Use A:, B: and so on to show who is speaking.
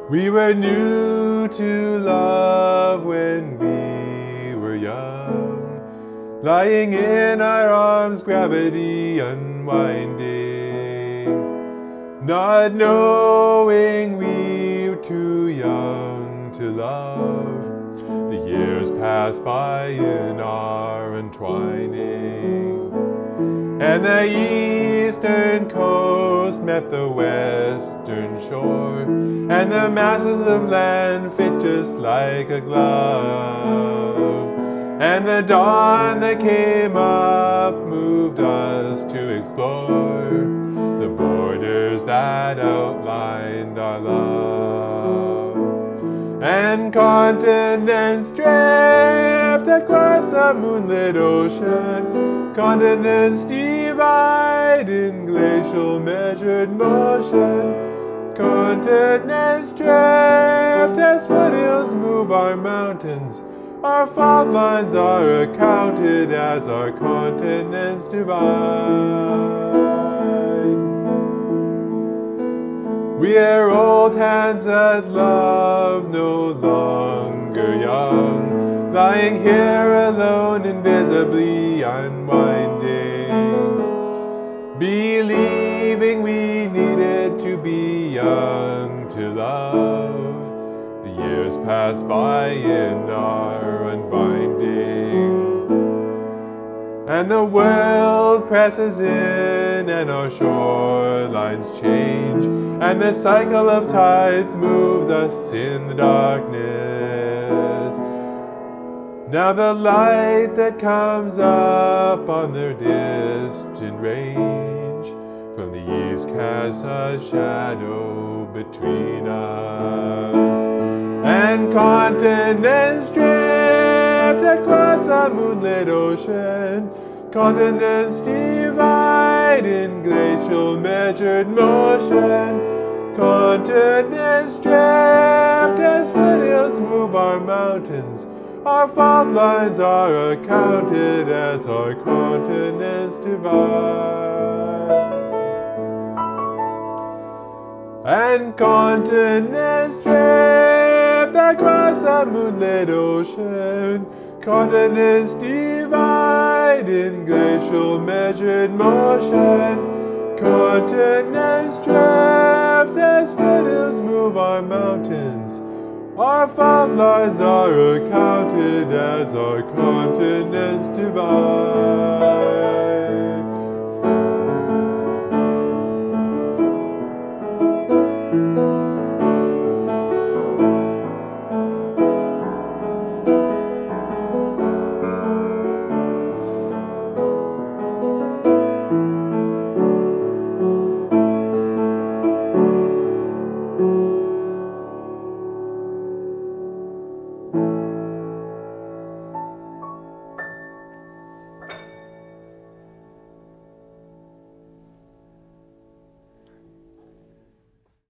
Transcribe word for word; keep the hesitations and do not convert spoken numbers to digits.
A: We were new to love when we were young, lying in our arms, gravity unwinding, not knowing we were too young to love. The years passed by in our entwining, and the eastern coast met the western shore, and the masses of land fit just like a glove. And the dawn that came up moved us to explore the borders that outlined our love. And continents drift across a moonlit ocean, continents divide in glacial measured motion. Continents drift as foothills move our mountains. Our fault lines are accounted as our continents divide. We are old hands that love, no longer young, lying here alone, invisibly unwinding, believing we needed to be young to love. The years pass by in our unbinding, and the world presses in, and our shorelines change, and the cycle of tides moves us in the darkness. Now the light that comes up on their distant range from the east casts a shadow between us, and continents drift across a moonlit ocean. Continents divide in glacial measured motion. Continents drift as foothills move our mountains. Our fault lines are accounted as our continents divide. And continents drift across a moonlit ocean. Continents divide in glacial measured motion. Continents drift as foothills move our mountains. Our fault lines are accounted as our continents divide.